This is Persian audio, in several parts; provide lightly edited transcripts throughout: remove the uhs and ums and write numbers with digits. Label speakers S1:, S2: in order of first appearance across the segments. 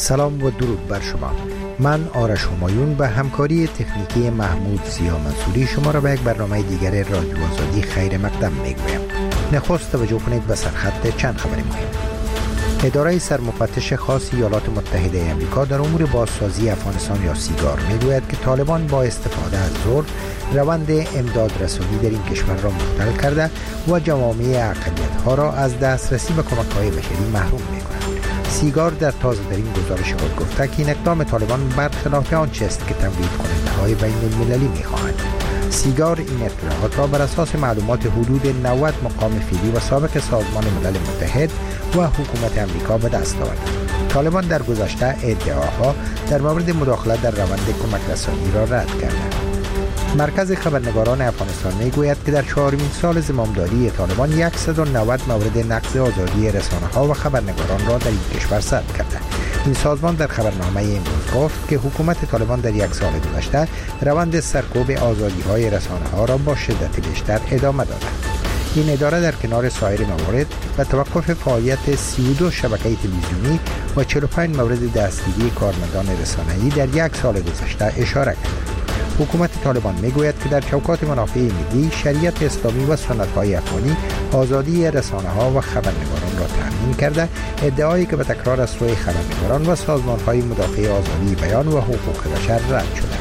S1: سلام و درود بر شما. من آرش همایون به همکاری تکنیکی محمود زیا منصوری شما را به یک برنامه دیگر رادیو آزادی خیر مقدم میگویم. نخست توجه کنید به سرخط چند خبر مهم. اداره سرمفتش خاص ایالات متحده آمریکا در امور بازسازی افغانستان یا سیگار میگوید که طالبان با استفاده از زور روند امداد رسانی در این کشور را مختل کرده و جوامع اقلیت‌ها را از دسترسی به کمک‌های بشری محروم می‌کند. سیگار در تازه‌ترین گزارش خود گفته که این اقدام طالبان برخلاف آنچه است که تمویل کننده‌های بین‌المللی می‌خواهند. سیگار این اطلاعات را بر اساس معلومات حدود 90 مقام فعلی و سابق سازمان ملل متحد و حکومت امریکا به دست آورد. طالبان در گذشته ادعاها در مورد مداخلت در روند کمک رسانی را رد کردند. مرکز خبرنگاران افغانستان میگوید که در 4مین سال زمامداری طالبان 190 مورد نقض آزادی رسانه‌ها و خبرنگاران را در این کشور ثبت کرده. این سازمان در خبرنامه امروز گفت که حکومت طالبان در یک سال گذشته روند سرکوب آزادی‌های رسانه‌ها را با شدت بیشتر ادامه داده. این اداره در کنار سایر موارد به توقف فعالیت 32 شبکه تلویزیونی و 45 مورد دستگیری کارمندان رسانه‌ای در یک سال گذشته اشاره کرد. حکومت طالبان میگوید که در چوکات منافع ملی، شریعت اسلامی و سنت‌های افغانی آزادی رسانه‌ها و خبرنگاران را تضمین کرده، ادعایی که به تکرار از سوی خبرنگاران و سازمان‌های مدافع آزادی بیان و حقوق بشر رد شده.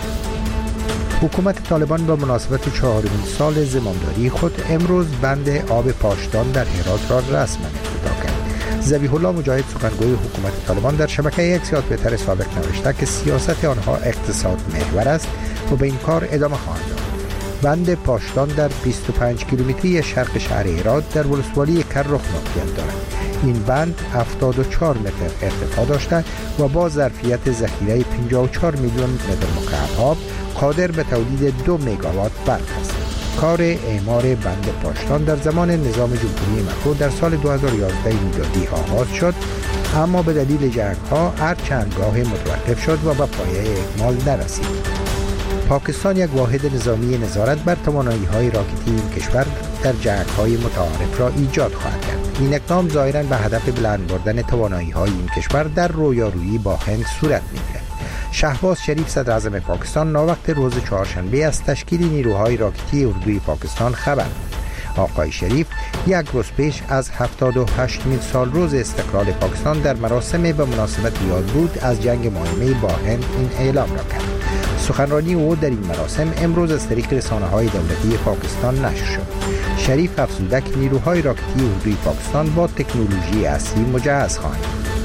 S1: حکومت طالبان با مناسبت 4مین سال زمامداری خود امروز بند آب پاشدان در هرات را رسما افتتاح کرد. ذبیح الله مجاهد سخنگوی حکومت طالبان در شبکه یک توییتر سابق نوشته که سیاست آنها اقتصاد محور است و به این کار ادامه خواهند داد. بند پاشدان در 25 کیلومتری شرق شهر هرات در ولسوالی کرخ موقعیت دارد. این بند 74 متر ارتفاع داشته و با ظرفیت ذخیره 54 میلیون متر مکعب آب قادر به تولید 2 مگاوات برق است. کار اعمار بند پاشدان در زمان نظام جمهوری مشروط در سال 2011 میلادی آغاز شد، اما به دلیل جنگ‌ها هر چند گاه متوقف شد و به پایه اکمال نرسید. پاکستان یک واحد نظامی نظارت بر توانایی‌های راکتی این کشور در جنگ‌های متعارف را ایجاد خواهد کرد. این اقدام ظاهراً به هدف بلند بردن توانایی‌های این کشور در رویارویی با هند صورت می‌گیرد. شهباز شریف صدر اعظم پاکستان ناوقت روز چهارشنبه از تشکیل نیروهای راکتی اردوی پاکستان خبر داد. آقای شریف یک روز پیش از 78مین سال روز استقلال پاکستان در مراسم به مناسبت یاد بود از جنگ مهمه با هند این اعلام را کرد. سخنرانی او در این مراسم امروز از طریق رسانه‌های دولتی پاکستان نشر شد. شریف افزوده که نیروهای راکتی اردوی پاکستان با تکنولوژی اصلی مجهز خواهند.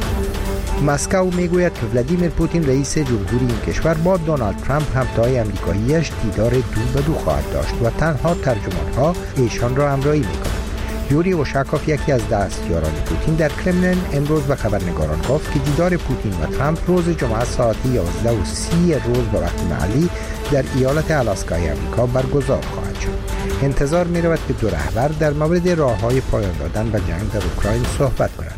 S1: مسکو میگوید که ولادیمیر پوتین رئیس جمهوری این کشور با دونالد ترامپ همتای آمریکایی‌اش دیدار دو به دو خواهد داشت و تنها ترجمان‌ها ایشان را همراهی می‌کنند. یوری اوشاکوف یکی از دستیاران پوتین در کرملین امروز به خبرنگاران گفت که دیدار پوتین و ترامپ روز جمعه ساعت 11:30 روز به وقت محلی در ایالت آلاسکای آمریکا برگزار خواهد شد. انتظار می‌رود که دو رهبر در مورد راه‌های پایان دادن به جنگ در اوکراین صحبت کنند.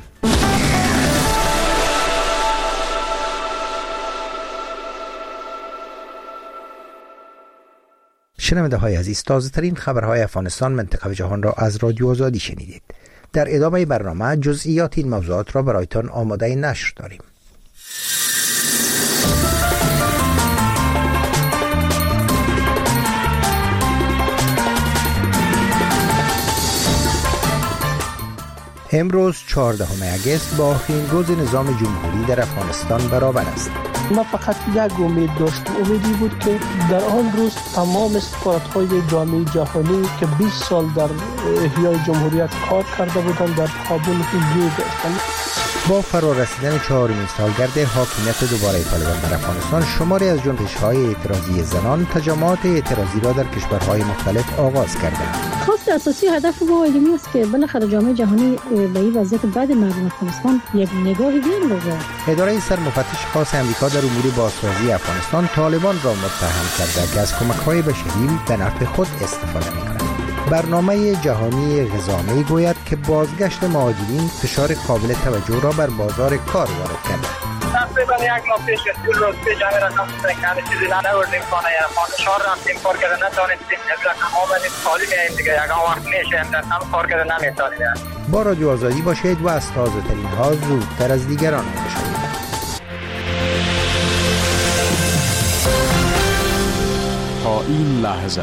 S1: شنونده های عزیز، تازه ترین خبرهای افغانستان، منطقه و جهان را از رادیو آزادی شنیدید. در ادامه برنامه جزئیات این موضوعات را برایتان آماده نشر داریم. امروز 14 اگست با آخرین روز نظام جمهوری در افغانستان برابر است.
S2: ما فقط یک امید داشت، امیدی بود که در آن روز تمام سفارت‌های جامعه جهانی که 20 سال در احیای جمهوریت کار کرده بودند در کابل حضور داشتند.
S1: با فرارسیدن 4مین سالگرد حاکمیت دوباره طالبان در افغانستان، شماری از جنبش‌های اعتراضی زنان تجمعات اعتراضی را در کشورهای مختلف آغاز کردند.
S3: خواست اساسی هدف ما علمی است که بالاخره جامعه جهانی به این وضعیت بعد مردم افغانستان یک نگاه بیندازد.
S1: اداره سرمفتش خاص آمریکا در امور بازسازی افغانستان طالبان را متهم کرده که از کمک‌های بشری به نفع خود استفاده می‌کند. برنامه جهانی غذا میگوید که بازگشت مهاجرین فشار قابل توجه را بر بازار کار وارد کرده.
S4: تقریبا یک ماه پیش روز پیش همین رقم کنه چیزی نوردیم خانه شهر رفتیم کار کرده نتونستیم رقم آمدیم خالی میاییم دیگه یکم وقت میشه هم کار کرده نمیتونیم.
S1: با رادیو آزادی باشید و از تازه ترین ها زودتر از دیگران بشوید.
S5: تا این لحظه.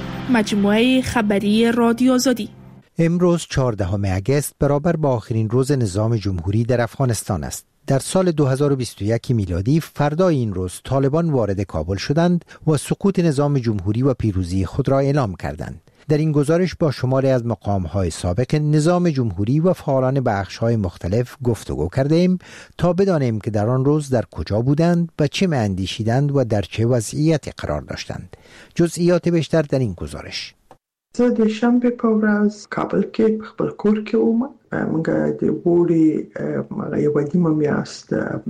S6: مجموعه خبری رادیو آزادی.
S1: امروز 14 اگست برابر با آخرین روز نظام جمهوری در افغانستان است. در سال 2021 میلادی فردای این روز طالبان وارد کابل شدند و سقوط نظام جمهوری و پیروزی خود را اعلام کردند. در این گزارش با شماری از مقام‌های سابق نظام جمهوری و فعالان بخش‌های مختلف گفتگو کردیم تا بدانیم که در آن روز در کجا بودند و چه اندیشیدند و در چه وضعیتی قرار داشتند. جزئیات بیشتر در این گزارش.
S7: زه د شنبه په ورځ کابل کې خپل کور کې وم. موږ د ووري یوه نیمه میاشت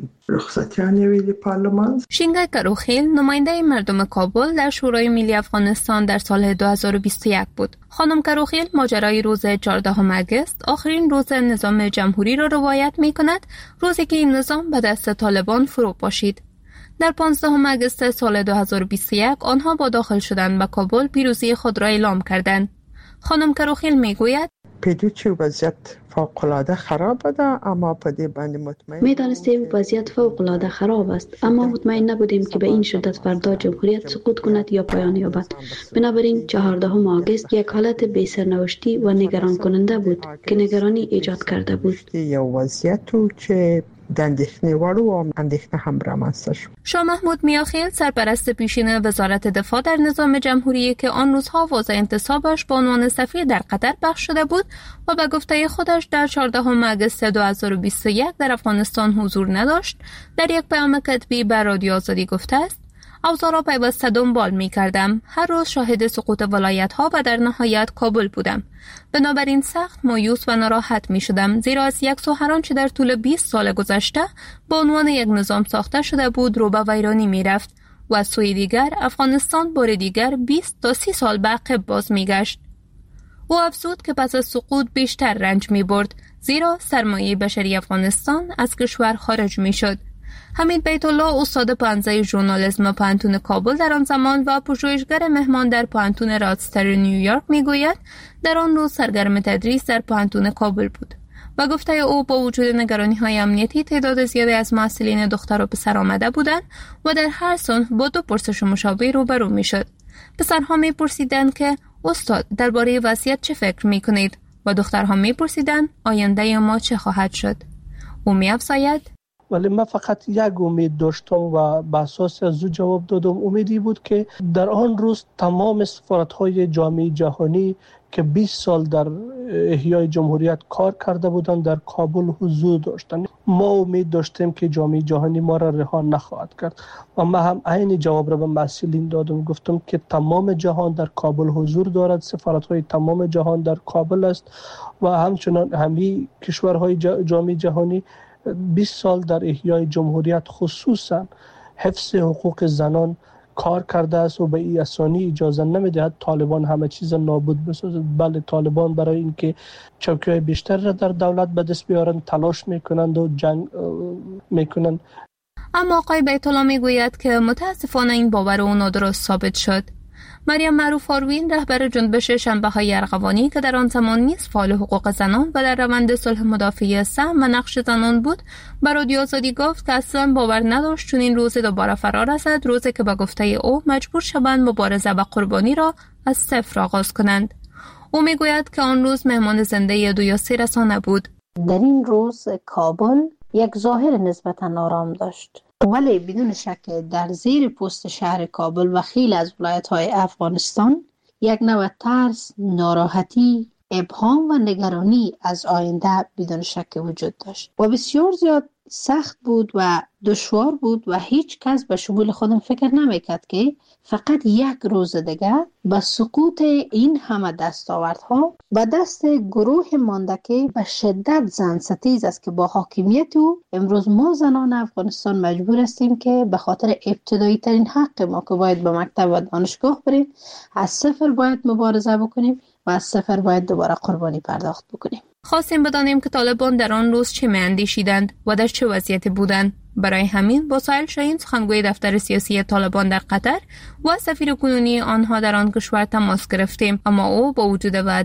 S7: رخصتیانې وې د پارلمان.
S8: شینگای کروخیل نماینده مردم کابل در شورای ملی افغانستان در سال 2021 بود. خانم کروخیل ماجرای روز 14 اگست آخرین روز نظام جمهوری را روایت می کند، روزی که این نظام به دست طالبان فرو پاشید. در 15 اگست سال 2021 آنها با داخل شدن به کابل پیروزی خود را اعلام کردند. خانم کروخیل میگوید
S7: پیدوچی وضعیت فوق‌العاده خراب بود، اما په دې باندې مطمئن
S9: می‌دانستیم وضعیت فوق‌العاده خراب است، اما مطمئن نبودیم که به این شدت فردا جمهوریت سقوط کند یا پایان یابد. بنابراین 14 اگست یک حالت بی سرنوشتی و نگران کننده بود که نگرانی ایجاد کرده بود.
S7: یو وضعیت چې د اندېښنې وړ و، اندېښنه هم رامنځته شو.
S8: شاه محمود میاخیل سرپرست پیشین وزارت دفاع در نظام جمهوری که آن روزها وضع انتصابش به عنوان سفیر در قطر پخش شده بود و به گفته خودش در 14 اگست 2021 در افغانستان حضور نداشت، در یک پیام کتبی به رادیو آزادی گفته است: اوضاع را پیوسته دنبال می کردم. هر روز شاهد سقوط ولایت ها و در نهایت کابل بودم. بنابراین سخت مایوس و ناراحت می شدم، زیرا از یک سو هر آنچه در طول 20 سال گذشته به عنوان یک نظام ساخته شده بود رو به ویرانی می رفت و از سوی دیگر افغانستان بار دیگر 20 تا 30 سال به عقب باز می گشت. او افزود که پس از سقوط بیشتر رنج می برد، زیرا سرمایه بشری افغانستان از کشور خارج می شد. حمید بیت الله استاد پانزه ژورنالیسم پانتون کابل در آن زمان و پژوهشگر مهمان در پانتون رادستر نیویورک میگوید در آن روز سرگرم تدریس در پانتون کابل بود و گفته او با وجود نگرانی‌های امنیتی تعداد زیادی از معلولین دختر و پسر آمده بودند و در هر صنف با دو پرسش مشابه روبرو میشد. پسرها میپرسیدند که استاد درباره وضعیت چه فکر میکنید و دخترها میپرسیدند آینده ما چه خواهد شد. او می‌افزاید:
S2: ولی من فقط یک امید داشتم و به اساس از او جواب دادم. امیدی بود که در آن روز تمام سفارت‌های جامعه جهانی که 20 سال در احیای جمهوریت کار کرده بودند در کابل حضور داشتند. ما امید داشتیم که جامعه جهانی ما را رها نخواهد کرد و من هم عین جواب را به مسئولین دادم. گفتم که تمام جهان در کابل حضور دارد، سفارت‌های تمام جهان در کابل است و همچنان همه کشورهای جامعه جهانی 20 سال در احیای جمهوریت خصوصا حفظ حقوق زنان کار کرده است و به این اسانی اجازه نمیدهد طالبان همه چیز نابود بسازد. بله، طالبان برای اینکه چوکی‌های بیشتر را در دولت به دست بیارند تلاش میکنند و جنگ میکنند.
S8: اما آقای بیت الله میگوید که متاسفانه این باور او نادرست ثابت شد. مریم معروف آروین رهبر جنبش شنبه‌های ارغوانی که در آن زمان نیز فعال حقوق زنان و در روند صلح مدافعی سهم و نقش زنان بود، به رادیو آزادی گفت که اصلا باور نداشت چون این روز دوباره فرا رسد، روزی که به گفته او مجبور شوند مبارزه و قربانی را از صفر آغاز کنند. او میگوید که آن روز مهمان زنده 2 یا 3 رسانه بود.
S10: در این روز کابل یک ظاهر نسبتاً آرام داشت، ولی بدون شک در زیر پوست شهر کابل و خیلی از ولایت‌های افغانستان یک نوع ترس، ناراحتی، ابهام و نگرانی از آینده بدون شک وجود داشت و بسیار زیاد سخت بود و دشوار بود و هیچ کس به شمول خودم فکر نمیکرد که فقط یک روز دیگه با سقوط این همه دستاوردها به دست گروه مانده که به شدت زن ستیز است که با حاکمیت او امروز ما زنان افغانستان مجبور هستیم که به خاطر ابتدایی ترین حق ما که باید به مکتب و دانشگاه بریم از صفر باید مبارزه بکنیم و از صفر باید دوباره قربانی پرداخت بکنیم.
S8: خواستیم بدانیم که طالبان در آن روز چه می‌اندیشیدند و در چه وضعیتی بودند. برای همین با سایل شاهین سخنگوی دفتر سیاسی طالبان در قطر و سفیر کنونی آنها در آن کشور تماس گرفتیم، اما او با وجود وعده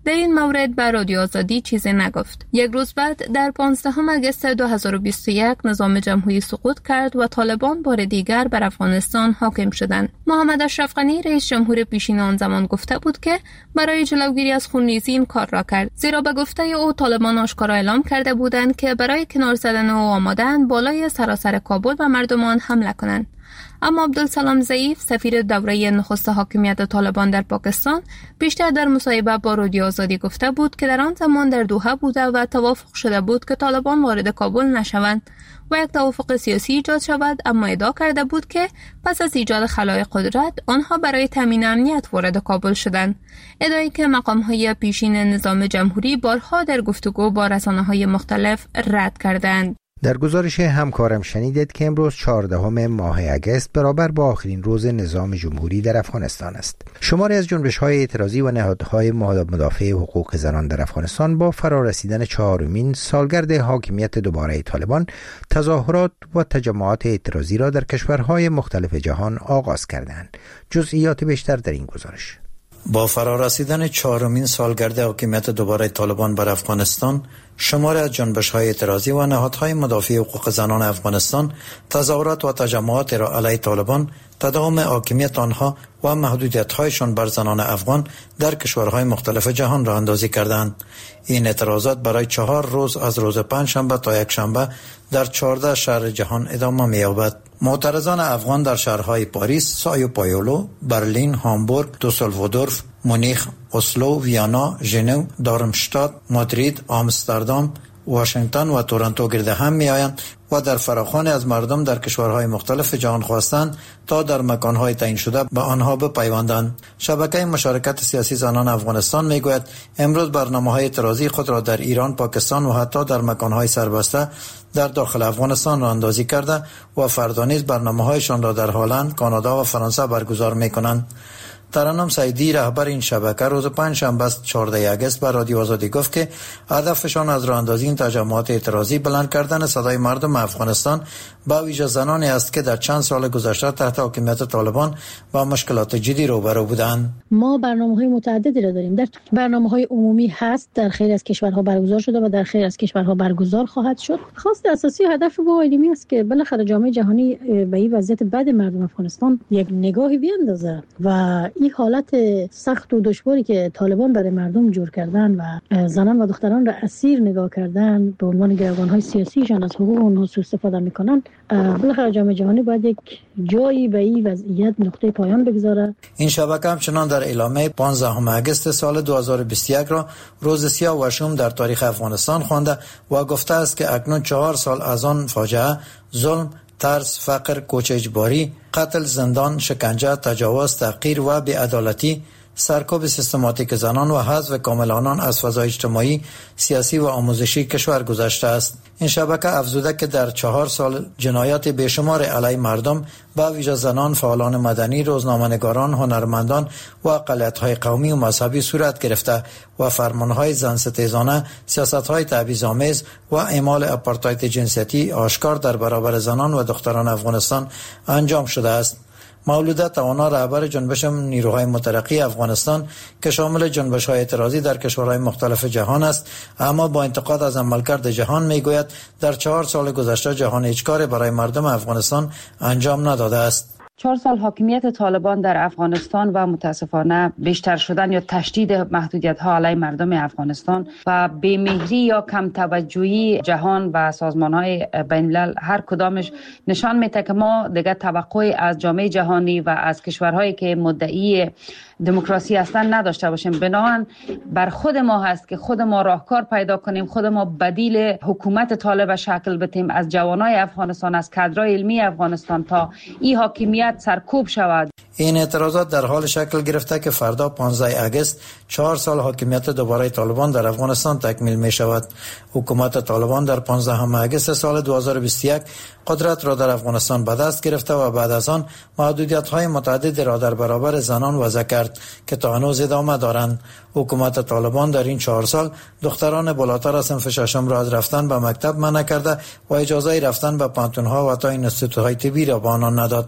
S8: در این مورد به رادیو آزادی چیزی نگفت. یک روز بعد در 15 آگوست 2021 نظام جمهوری سقوط کرد و طالبان بار دیگر بر افغانستان حاکم شدند. محمد اشرف غنی رئیس جمهور پیشین آن زمان گفته بود که برای جلوگیری از خونریزی این کار را کرد، زیرا به گفته او طالبان آشکارا اعلام کرده بودند که برای کنار زدن او آماده‌اند بالای سراسر کابل و مردمان حمله کنند. اما عبدالسلام ضعیف سفیر دوره نخست حاکمیت طالبان در پاکستان بیشتر در مصاحبه با رادیو آزادی گفته بود که در آن زمان در دوحه بوده و توافق شده بود که طالبان وارد کابل نشوند و یک توافق سیاسی ایجاد شود، اما ادعا کرده بود که پس از ایجاد خلای قدرت آنها برای تامین امنیت وارد کابل شدند، ادعایی که مقام‌های پیشین نظام جمهوری بارها در گفتگو با رسانه‌های مختلف رد کردند.
S1: در گزارش همکارم شنیدید که امروز 14 ماه اگست برابر با آخرین روز نظام جمهوری در افغانستان است. شماری از جنبش‌های اعتراضی و نهادهای مدافع حقوق زنان در افغانستان با فرارسیدن 4مین سالگرد حاکمیت دوباره طالبان تظاهرات و تجمعات اعتراضی را در کشورهای مختلف جهان آغاز کردند. جزئیات بیشتر در این گزارش.
S5: با فرارسیدن 4مین سالگرد حاکمیت دوباره طالبان بر افغانستان، شماری از جنبش‌های اعتراضی و نهادهای مدافع حقوق زنان افغانستان تظاهرات و تجمعات را علیه طالبان، تداوم حاکمیت آنها و محدودیت‌هایشان بر زنان افغان در کشورهای مختلف جهان راه اندازی کردند. این اعتراضات برای 4 روز از روز پنجشنبه تا یکشنبه در 14 شهر جهان ادامه می‌یابد. معترضان افغان در شهرهای پاریس، سایو پایولو، برلین، هامبورگ، دوسلودورف، مونیخ، اسلو، ویانا، ژنو، دارمشتات، مادرید، آمستردام، واشنگتن و تورنتو گرد هم می آیند و در فراخوانی از مردم در کشورهای مختلف جهان خواستند تا در مکانهای تعیین شده به آنها بپیوندند. شبکه مشارکت سیاسی زنان افغانستان می گوید امروز برنامه‌های اعتراضی خود را در ایران، پاکستان و حتی در مکانهای سربسته در داخل افغانستان راه اندازی کرده و فردا نیز برنامه‌هایشان را در هلند، کانادا و فرانسه برگزار می‌کنند. ترنم سعیدی رهبر این شبکه روز پنجشنبه 14 اگست به رادیو آزادی گفت که هدفشان از راه اندازی این تجمعات اعتراضی بلند کردن صدای مردم افغانستان با ویژه زنانی است که در چند سال گذشته تحت حاکمیت طالبان با مشکلات جدی روبرو بودند.
S3: ما برنامه‌های متعددی را داریم. در برنامه‌های عمومی هست، در خیلی از کشورها برگزار شده و در خیلی از کشورها برگزار خواهد شد. خواست اساسی هدف ما علمی است که بالاخره جامعه جهانی به این وضعیت بد مردم افغانستان یک نگاهی بیاندازه و این حالت سخت و دشواری که طالبان برای مردم جور کردن و زنان و دختران را اسیر نگاه کردن به عنوان گروگان‌های سیاسیشان از حقوق اونها سوء استفاده میکنن، بالاخره جامعه جهانی باید یک جایی به این وضعیت نقطه پایان بگذاره.
S5: این شبکه همچنان در اعلامیه 15 اگست سال 2021 را روز سیاه و شوم در تاریخ افغانستان خوانده و گفته است که اکنون 4 سال از آن فاجعه، ظلم، ترس، فقر، کوچ اجباری، قتل، زندان، شکنجه، تجاوز، تحقیر و بی‌عدالتی، سرکوب سیستماتیک زنان و حذف کامل آنان از فضای اجتماعی، سیاسی و آموزشی کشور گذشته است. این شبکه افزوده که در 4 سال جنایات بیشمار علیه مردم با ویژه زنان، فعالان مدنی، روزنامه‌نگاران، هنرمندان و اقلیت‌های قومی و مذهبی صورت گرفته و فرمان‌های زن‌ستیزانه، سیاست‌های تبعیض‌آمیز و اعمال آپارتاید جنسیتی آشکار در برابر زنان و دختران افغانستان انجام شده است. مولوده توانا رهبر جنبش نیروهای مترقی افغانستان که شامل جنبش‌های اعتراضی در کشورهای مختلف جهان است، اما با انتقاد از عملکرد جهان میگوید در 4 سال گذشته جهان هیچ کاری برای مردم افغانستان انجام نداده است.
S11: 4 سال حاکمیت طالبان در افغانستان و متاسفانه بیشتر شدن یا تشدید محدودیت‌ها علیه مردم افغانستان و بی‌مهری یا کم توجهی جهان و سازمان‌های بین‌الملل هر کدامش نشان میده که ما دیگه توقعی از جامعه جهانی و از کشورهایی که مدعی دموکراسی هستن نداشته باشیم. بنابراین بر خود ما هست که خود ما راهکار پیدا کنیم، خود ما بدیل حکومت طالب شکل بدیم از جوانای افغانستان، از کادرای علمی افغانستان تا این حاکمیت سرکوب شود.
S5: این اعتراضات در حال شکل گرفته که فردا 15 اگست 4 سال حاکمیت دوباره طالبان در افغانستان تکمیل می شود. حکومت طالبان در 15 اگست سال 2021 قدرت را در افغانستان به دست گرفته و بعد از آن محدودیت‌های متعددی را در برابر زنان وضع کرد که تا هنوز ادامه دارند. حکومت طالبان در این 4 سال دختران بالاتر از صنف ششم را از رفتن به مکتب منع کرده و اجازه رفتن به پانتون‌ها و تا اینستیتوت‌های طبی را به آنان نداد.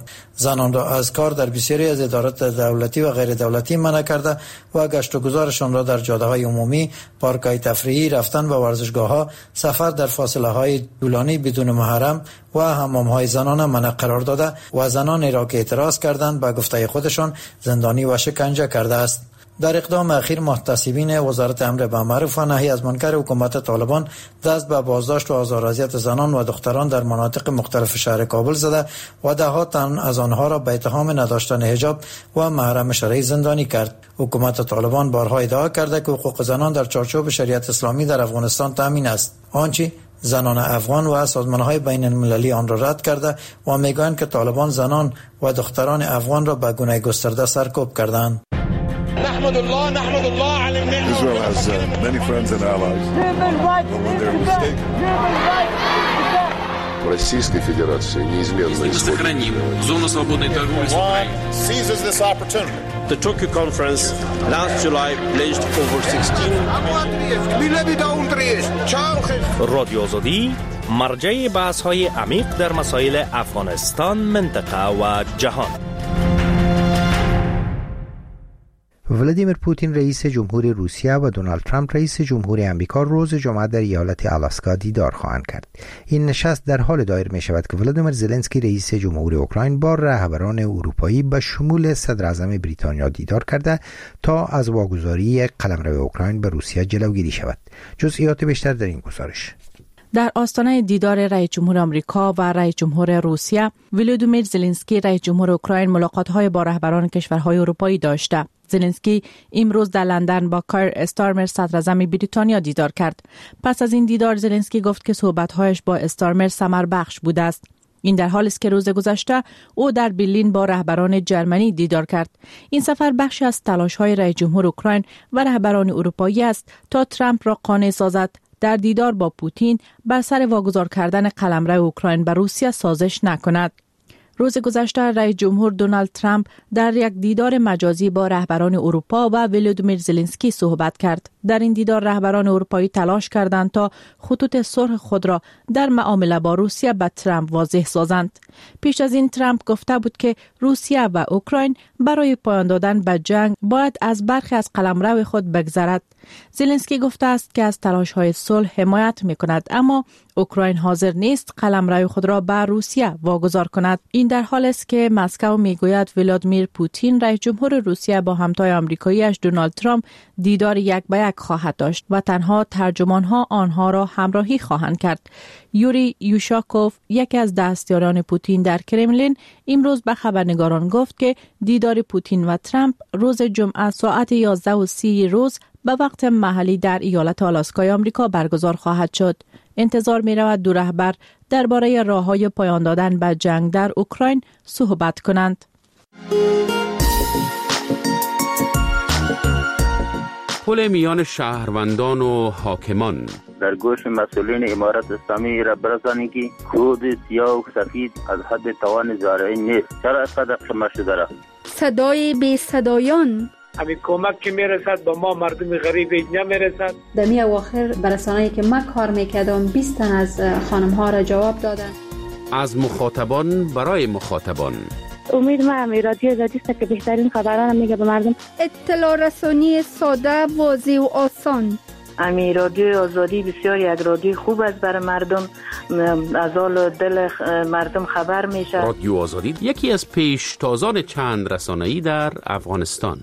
S5: زنان را از کار در بسیاری از ادارات دولتی و غیر دولتی منع کرده و گشت و گذارشان را در جاده‌های عمومی، پارک‌های تفریحی، رفتن به ورزشگاه‌ها، سفر در فاصله‌های طولانی بدون محرم و حمام‌های زنانه منع قرار داده و زنانی را که اعتراض کردند به گفته خودشان زندانی و شکنجه کرده است. در اقدام اخیر محتسبین وزارت امر بالمعروف و نهی از منکر حکومت طالبان دست به بازداشت و آزار زنان و دختران در مناطق مختلف شهر کابل زده و ده‌ها تن از آنها را به اتهام نداشتن حجاب و محرم شرعی زندانی کرد. حکومت طالبان بارها ادعا کرده که حقوق زنان در چارچوب شریعت اسلامی در افغانستان تامین است، آنچه زنان افغان و سازمان‌های بین المللی آن را رد کرده و میگویند که طالبان زنان و دختران افغان را به گونه گسترده سرکوب کردند.
S12: Israel has many friends and allies. But when they're mistaken. Российской Федерации неизменно исходит.
S13: Зону свободной торговли с Украиной.
S14: Seizes this opportunity.
S15: The Tokyo conference last July pledged over 16.
S16: رادیو آزادی مرجع بحث‌های عمیق در مسائل افغانستان، منطقه و جهان.
S1: ولادیمیر پوتین رئیس جمهور روسیه و دونالد ترامپ رئیس جمهور آمریکا روز جمعه در ایالت آلاسکا دیدار خواهند کرد. این نشست در حال دایر می شود که ولادیمیر زلنسکی رئیس جمهور اوکراین با رهبران اروپایی به شمول صدر اعظم بریتانیا دیدار کرده تا از واگذاری قلمرو اوکراین به روسیه جلوگیری شود. جزئیات بیشتر در این گزارش.
S17: در آستانه دیدار رئیس جمهور آمریکا و رئیس جمهور روسیه، ولادیمیر زلنسکی رئیس جمهور اوکراین ملاقات‌های با رهبران کشورهای اروپایی داشته. زلنسکی امروز در لندن با کایر استارمر صدر اعظم بریتانیا دیدار کرد. پس از این دیدار زلنسکی گفت که صحبت‌هایش با استارمر ثمربخش بوده است. این در حالی است که روز گذشته او در برلین با رهبران جرمنی دیدار کرد. این سفر بخشی از تلاش‌های رئیس جمهور اوکراین و رهبران اروپایی است تا ترامپ را قانع سازد در دیدار با پوتین بر سر واگذار کردن قلمرو اوکراین به روسیه سازش نکند. روز گذشته رئیس جمهور دونالد ترامپ در یک دیدار مجازی با رهبران اروپا و ولادیمیر زلنسکی صحبت کرد. در این دیدار رهبران اروپایی تلاش کردند تا خطوط صلح خود را در معامله با روسیه به ترامپ واضح سازند. پیش از این ترامپ گفته بود که روسیه و اوکراین برای پایان دادن به جنگ باید از برخی از قلمرو خود بگذرد. زلنسکی گفته است که از تلاش‌های صلح حمایت می‌کند، اما اوکراین حاضر نیست قلمرو خود را به روسیه واگذار کند. این در حالی است که مسکو میگوید ولادیمیر پوتین رئیس جمهور روسیه با همتای آمریکایی‌اش دونالد ترامپ دیدار یک به یک خواهد داشت و تنها ترجمان‌ها آنها را همراهی خواهند کرد. یوری یوشاکوف، یکی از دستیاران پوتین در کرملین، امروز به خبرنگاران گفت که دیدار پوتین و ترامپ روز جمعه ساعت 11:30 روز به وقت محلی در ایالت آلاسکای آمریکا برگزار خواهد شد. انتظار می رود دو رهبر درباره راه‌های پایان دادن به جنگ در اوکراین صحبت کنند.
S13: پل میان شهروندان و حاکمان
S18: در گوش مسئولین امارت اسلامی را برسانید که کود سیاه و سفید از حد توان زارعی نیست. چرا اینقدر خمار شده را؟
S19: صدای بی صدایان،
S20: همین کمک که میرسد به ما مردم غریب نمیرسد.
S9: در می اواخر برسانه‌ای که ما کار میکردم 20 تن از خانم ها را جواب دادن.
S13: از مخاطبان برای مخاطبان.
S21: امید ما همی رادیو آزادی است که بهترین خبران میگه به مردم.
S19: اطلاع رسانی ساده، واضح و آسان.
S21: امی رادیو آزادی بسیار یک رادیو خوب است برای مردم، از حال دل مردم خبر میشه.
S13: رادیو آزادی یکی از پیشتازان چند رسانه‌ای در افغانستان.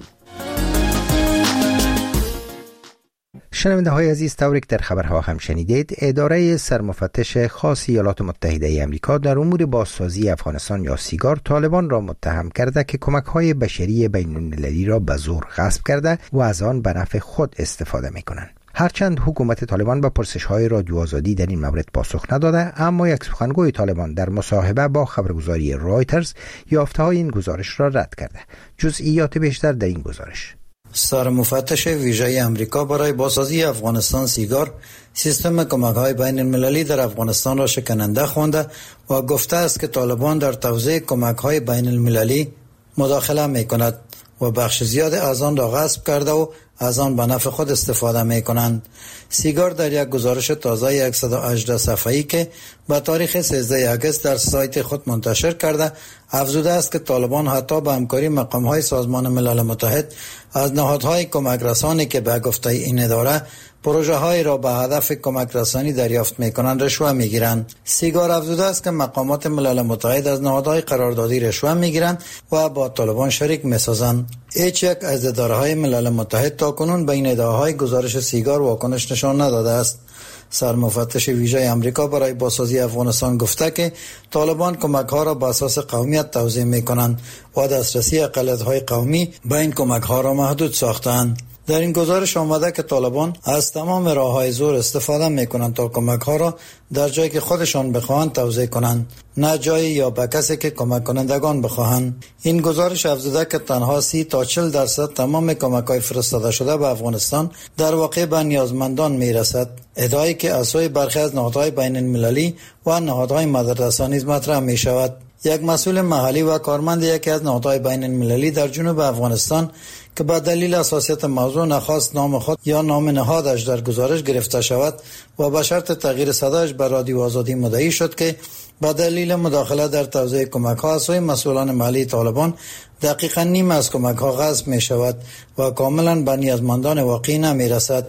S1: شنونده های عزیز، طوری که در خبرها هم شنیدید، اداره سرمفتش خاص ایالات متحده ای آمریکا در امور بازسازی افغانستان یا سیگار طالبان را متهم کرده که کمک های بشری بین المللی را به زور غصب کرده و از آن به نفع خود استفاده می کنند. هرچند حکومت طالبان به پرسش های رادیو آزادی در این مورد پاسخ نداده، اما یک سخنگوی طالبان در مصاحبه با خبرگزاری رایترز یافته های این گزارش را رد کرده. جزئیات بیشتر در این گزارش.
S5: سرمفتش ویژه آمریکا برای بازسازی افغانستان سیگار سیستم کمک‌های بین المللی در افغانستان را شکننده خوانده و گفته است که طالبان در توزیع کمک‌های بین المللی مداخله می‌کند و بخش زیاد از آن را غصب کرده و از آن به نفع خود استفاده می کنند. سیگار در یک گزارش تازه 118 صفحه‌ای که به تاریخ 13 اگست در سایت خود منتشر کرده افزوده است که طالبان حتی به همکاری مقام‌های سازمان ملل متحد از نهادهای کمک رسانی که به گفته این اداره پروژه های را به هدف کمک رسانی دریافت می کنند رشوه می گیرند. سیگار افزوده است که مقامات ملل متحد از نهادهای قراردادی رشوه می گیرند و با طالبان شریک می سازند. هیچ یک از اداره‌های ملل متحد تاکنون به این ادعاهای گزارش سیگار واکنش نشان نداده است. سرمفتش ویژه آمریکا برای بازسازی افغانستان گفته که طالبان کمک‌ها را بر اساس قومیت توزیع می‌کنند و دسترسی اقلیت‌های قومی به این کمک‌ها را محدود ساختند. در این گزارش آمده که طالبان از تمام راه‌های زور استفاده می‌کنند تا کمک‌ها را در جایی که خودشان بخواهند توزیع کنند، نه جایی یا به کسی که کمک کنندگان بخواهند. این گزارش افزوده که تنها 30 تا 40% تمام کمک‌های فرستاده شده به افغانستان در واقع به نیازمندان می‌رسد. ادعایی که از سوی برخی از نهادهای بین‌المللی و نهادهای مددرسانی نیز مطرح می‌شود. یک مسئول محلی و کارمند یکی از نهادهای بین‌المللی در جنوب افغانستان که به دلیل حساسیت موضوع نخواست نام خود یا نام نهادش در گزارش گرفته شود و به شرط تغییر صدایش به رادیو آزادی مدعی شد که به دلیل مداخله در توزیع کمک‌ها از سوی مسئولان محلی طالبان دقیقاً نیم از کمک‌ها غصب می‌شود و کاملاً به نیازمندان واقعی نمی‌رسد.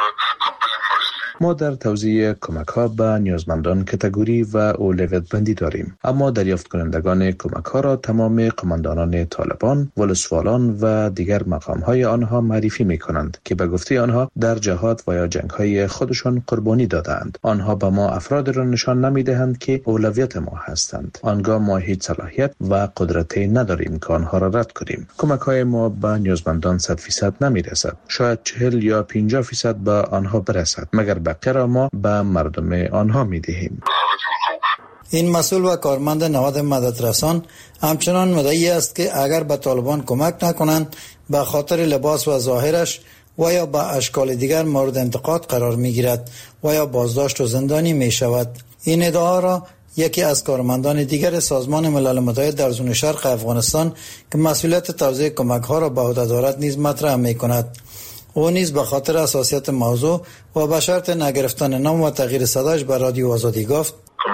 S14: ما در توزیع کمک‌ها به نیازمندان کاتگوری و اولویت بندی داریم، اما دریافت کنندگان کمک‌ها را تمام قماندانان طالبان، ولسوالان و دیگر مقام‌های آنها معرفی می‌کنند که به گفته آنها در جهاد و یا جنگ‌های خودشان قربانی دادند. آنها به ما افراد را نشان نمی‌دهند که اولویت ما هستند. آنگاه ما هیچ صلاحیت و قدرتی نداریم که آنها را رد کنیم. کمک‌های ما به نیازمندان 100% نمی‌رسد. شاید 40 یا 50% به آنها برسد، مگر بقیه را ما به مردم آنها می‌دهیم.
S5: این مسئول و کارمند نهاد مددرسان همچنان مدعی است که اگر به طالبان کمک نکنند به خاطر لباس و ظاهرش و یا به اشکال دیگر مورد انتقاد قرار می‌گیرد و یا بازداشت و زندانی می‌شود. این ادعا را یکی از کارمندان دیگر سازمان ملل متحد در زون شرق افغانستان که مسئولیت توزیع کمک‌ها را به عهده دارد نیز مطرح می‌کند. او نیز به خاطر حساسیت موضوع و به شرط نگرفتن نام و تغییر صدایش به رادیو آزادی گفت: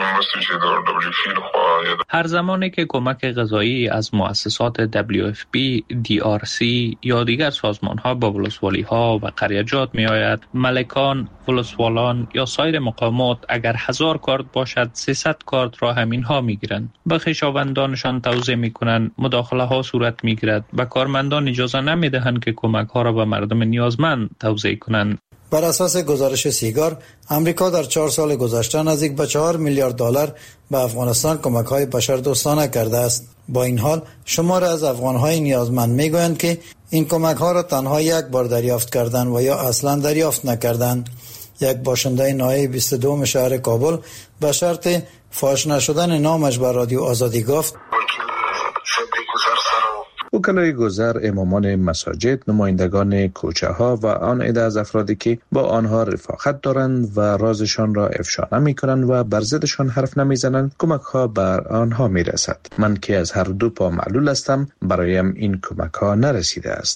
S22: هر زمانی که کمک غذایی از مؤسسات WFP، DRC یا دیگر سازمان‌ها به ولسوالی‌ها و قریجات می‌آید، ملکان، ولسوالان یا سایر مقامات اگر 1000 کارت باشد 300 کارت را همینها می‌گیرند. به خویشاوندانشان توزیع می‌کنند، مداخله‌ها صورت می‌گیرد و کارمندان اجازه نمی‌دهند که کمک‌ها را به مردم نیازمند توزیع کنند.
S5: بر اساس گزارش سیگار، امریکا در 4 سال گذشته نزدیک به 4 میلیارد دلار به افغانستان کمک‌های بشردوستانه کرده است. با این حال شمار از افغان‌های نیازمند می‌گویند که این کمک‌ها را تنها یک بار دریافت کردند و یا اصلاً دریافت نکردند. یک باشنده ناحیه 22 شهر کابل به شرط فاش نشدن نامش به رادیو آزادی گفت:
S14: وکلای گذر، امامان مساجد، نمایندگان کوچه ها و آن عده از افرادی که با آنها رفاقت دارند و رازشان را افشا نمی کنند و بر ضدشان حرف نمی زنند، کمک ها بر آنها می رسد. من که از هر دو پا معلول هستم، برایم این کمک ها نرسیده است.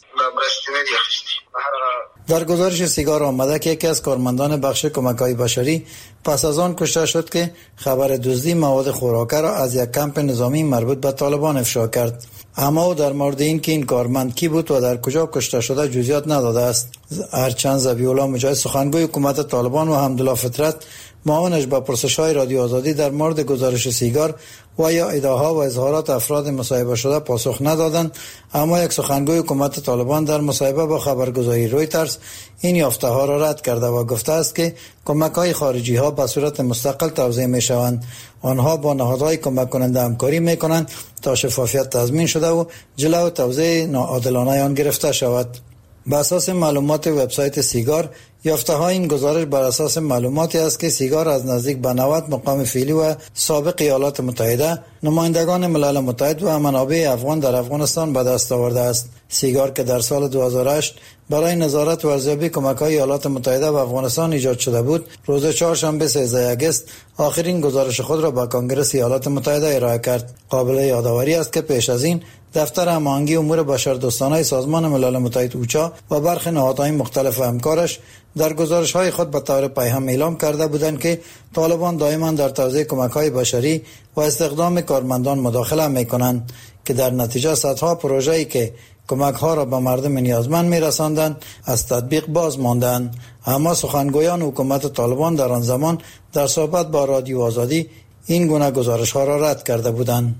S5: در گزارش سیگار آمده که یکی از کارمندان بخش کمک‌های بشری پس از آن کشته شد که خبر دزدی مواد خوراکه را از یک کمپ نظامی مربوط به طالبان افشا کرد. اما او در مورد این که این کارمند کی بود و در کجا کشته شده جزئیات نداده است. هرچند ذبیح الله مجاهد، سخنگوی حکومت طالبان، و حمدالله فطرت، معاونش به پرسش‌های رادیو آزادی در مورد گزارش سیگار و یا ادعاها و اظهارات افراد مصاحبه شده پاسخ ندادند، اما یک سخنگوی حکومت طالبان در مصاحبه با خبرگزاری رویترز این یافته‌ها را رد کرده و گفته است که کمک‌های خارجی‌ها به صورت مستقل توزیع می‌شوند. آنها با نهادهای کمک کننده همکاری می‌کنند تا شفافیت تضمین شده و جلو توزیع ناعادلانه آن گرفته شود. بر اساس معلومات وبسایت سیگار، یافته های این گزارش بر اساس معلوماتی است که سیگار از نزدیک به 90 مقام فعلی و سابق ایالات متحده، نمایندگان ملل متحد و منابع افغان در افغانستان به دست آورده است. سیگار که در سال 2008 برای نظارت و ارزیابی کمک‌های ایالات متحده به افغانستان ایجاد شده بود، روز چهارشنبه 13 آگوست آخرین گزارش خود را به کنگره ایالات متحده ارائه کرد. قابل یادآوری است که پیش از این دفتر هماهنگی امور بشردوستانه سازمان ملل متحد اوچا و برخی نهادهای مختلف همکارش در گزارش‌های خود به طور پیهم اعلام کرده بودند که طالبان دائما در توزیع کمک‌های بشری و استخدام کارمندان مداخله می‌کنند که در نتیجه صدها پروژه‌ای که کمک‌ها را به مردم نیازمند می‌رساندند از تطبیق باز ماندند. اما سخنگویان حکومت طالبان در آن زمان در صحبت با رادیو آزادی این گونه گزارش‌ها را رد کرده بودند.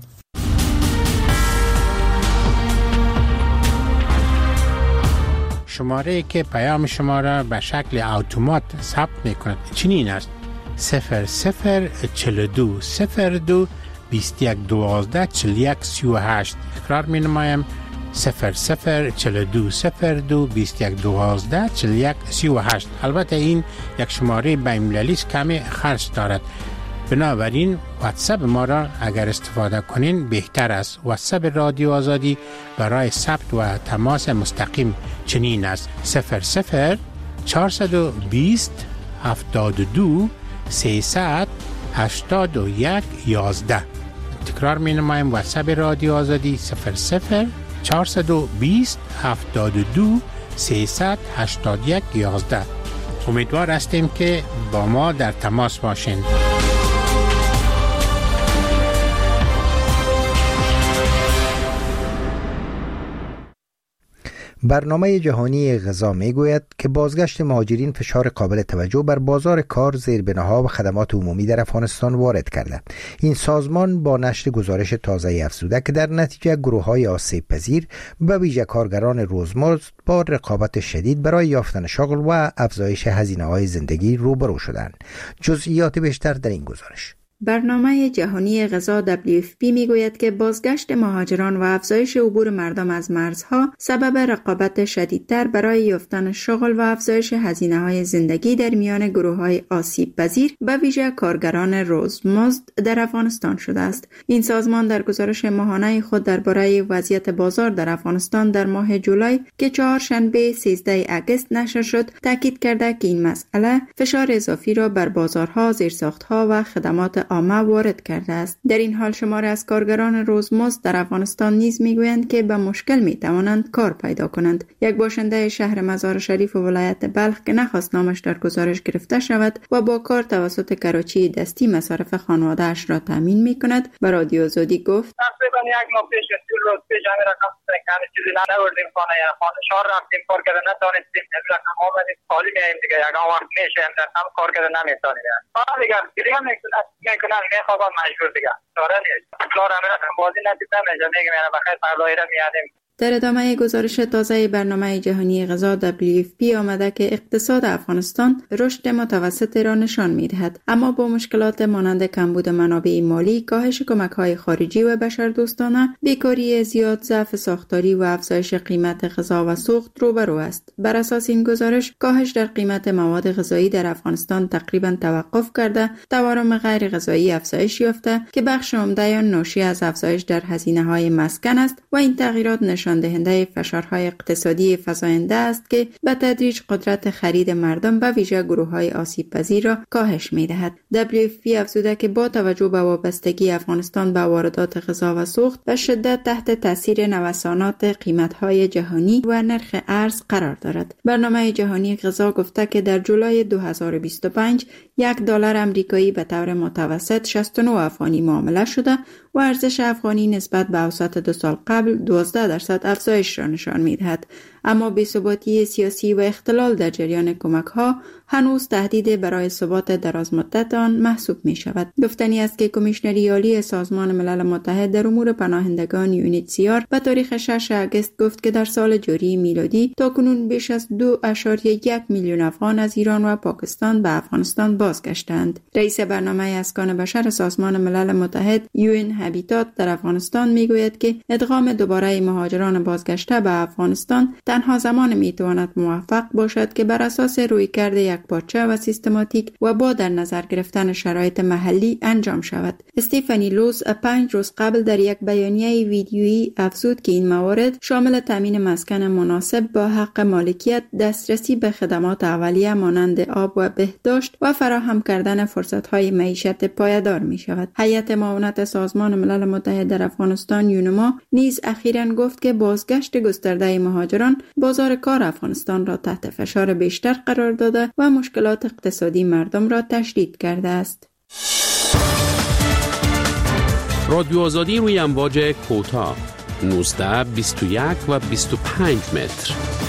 S4: شماره که پیام شما را به شکل اتومات ثبت می‌کند چنین است: 0042 02 21 12 41 38. تکرار می‌نمایم: 0042 02 21 12 41 38. البته این یک شماره بین‌المللی است، کمی خرج دارد، بنابراین واتساپ ما را اگر استفاده کنین بهتر است. واتساپ رادیو آزادی برای ثبت و تماس مستقیم چنین است: 00 420 72 300 81 11. تکرار می نمایم: واتساپ رادیو آزادی 00 420 72 300 81 11. امیدوار هستیم که با ما در تماس باشین.
S1: برنامه جهانی غذا میگوید که بازگشت مهاجرین فشار قابل توجه بر بازار کار، زیربناها و خدمات عمومی در افغانستان وارد کرده. این سازمان با نشر گزارش تازه افزوده که در نتیجه گروه‌های آسیب پذیر به ویژه کارگران روزمرز با رقابت شدید برای یافتن شغل و افزایش هزینه‌های زندگی روبرو شدند. جزئیات بیشتر در این گزارش.
S6: برنامه جهانی غذا WFP میگوید که بازگشت مهاجران و افزایش عبور مردم از مرزها سبب رقابت شدیدتر برای یافتن شغل و افزایش هزینه‌های زندگی در میان گروه‌های آسیب پذیر به ویژه کارگران روزمزد در افغانستان شده است. این سازمان در گزارش ماهانه خود درباره وضعیت بازار در افغانستان در ماه جولای که چهارشنبه 13 آگوست نشر شد، تاکید کرده که این مسئله فشار اضافی را بر بازارها، زیرساخت‌ها و خدمات عامه وارد کرده است. در این حال شماری از کارگران روزمزد در افغانستان نیز میگویند که به مشکل میتوانند کار پیدا کنند. یک باشنده شهر مزار شریف و ولایت بلخ که نخواست نامش در گزارش گرفته شود و با کار توسط کراچی دستی مصارف خانواده‌اش را تامین میکند به رادیو آزادی گفت:
S23: تقریبا یک ماه پیش روز پیش همین رقم سنگان چیزی نوردیم خانه شهر رفتیم کار کردن نتونستیم رقم آمدیم خالی میایم دیگه یک وقت میشه هم کار کردن نمیتونیم دیگه دیگه میکنن میخوابم مجبور دیگه داره نیست کار همین بازی ندید نمیشه میگم یعنی بخیر پردایره میادیم.
S6: در ادامه گزارش تازه برنامه جهانی غذا WFP آمده که اقتصاد افغانستان رشد متوسط را نشان می‌دهد، اما با مشکلات مانند کمبود منابع مالی، کاهش کمک‌های خارجی و بشردوستانه، بیکاری زیاد، ضعف ساختاری و افزایش قیمت غذا و سوخت روبرو است. بر اساس این گزارش، کاهش در قیمت مواد غذایی در افغانستان تقریباً توقف کرده، تورم غیر غذایی افزایش یافته که بخش عمده آن ناشی از افزایش در هزینه‌های مسکن است و این تغییرات نشان دهنده فشارهای اقتصادی فزاینده است که به تدریج قدرت خرید مردم به ویژه گروه‌های آسیب پذیر را کاهش می‌دهد. WFP افزوده که با توجه به وابستگی افغانستان به واردات غذا و سوخت و شدت تحت تاثیر نوسانات قیمت‌های جهانی و نرخ ارز قرار دارد. برنامه جهانی غذا گفته که در جولای 2025 $1 آمریکایی به طور متوسط 69 افغانی معامله شده و ارزش افغانی نسبت به اوسط 2 سال قبل 12% افزایش را نشان می‌دهد. اما بی‌ثباتی سیاسی و اختلال در جریان کمک‌ها هنوز تهدید برای ثبات درازمدت آن محسوب می‌شود. گفتنی است که کمیشنری عالی سازمان ملل متحد در امور پناهندگان UNHCR به تاریخ 6 آگوست گفت که در سال جاری میلادی تاکنون بیش از 2.1 میلیون افغان از ایران و پاکستان به افغانستان بازگشتند. رئیس برنامه اسکان بشر سازمان ملل متحد UN هابیتات در افغانستان میگوید که ادغام دوباره مهاجران بازگشته به افغانستان تنها زمان میتواند موفق باشد که بر اساس رویکرد یکپارچه و سیستماتیک و با در نظر گرفتن شرایط محلی انجام شود. استیفانی لوس 5 روز قبل در یک بیانیه ویدیویی افزود که این موارد شامل تامین مسکن مناسب با حق مالکیت، دسترسی به خدمات اولیه مانند آب و بهداشت و فراهم کردن فرصت‌های معیشت پایدار می شود. هیئت معاونت سازمان ملل متحد در افغانستان یونما نیز اخیراً گفت که بازگشت گسترده مهاجران بازار کار افغانستان را تحت فشار بیشتر قرار داده و مشکلات اقتصادی مردم را تشدید کرده است.
S13: رادیو آزادی روی امواج کوتاه 19، 21 و 25 متر.